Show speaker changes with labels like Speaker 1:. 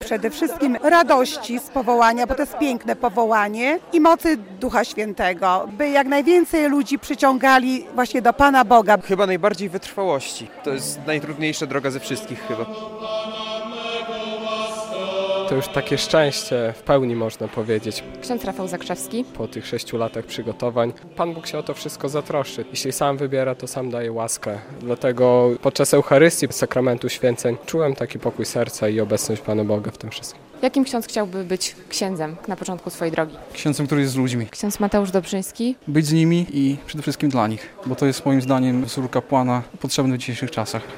Speaker 1: przede wszystkim radości z powołania, bo to jest piękne powołanie i mocy Ducha Świętego, by jak najwięcej ludzi przyciągali właśnie do Pana Boga.
Speaker 2: Chyba najbardziej wytrwałości. To jest najtrudniejsza droga ze wszystkich chyba.
Speaker 3: To już takie szczęście w pełni można powiedzieć.
Speaker 4: Ksiądz Rafał Zakrzewski.
Speaker 3: Po tych 6 latach przygotowań Pan Bóg się o to wszystko zatroszczy. Jeśli sam wybiera, to sam daje łaskę. Dlatego podczas Eucharystii, sakramentu święceń czułem taki pokój serca i obecność Pana Boga w tym wszystkim.
Speaker 4: Jakim ksiądz chciałby być księdzem na początku swojej drogi?
Speaker 5: Księdzem, który jest z ludźmi.
Speaker 4: Ksiądz Mateusz Dobrzyński.
Speaker 5: Być z nimi i przede wszystkim dla nich, bo to jest moim zdaniem wzór kapłana potrzebny w dzisiejszych czasach.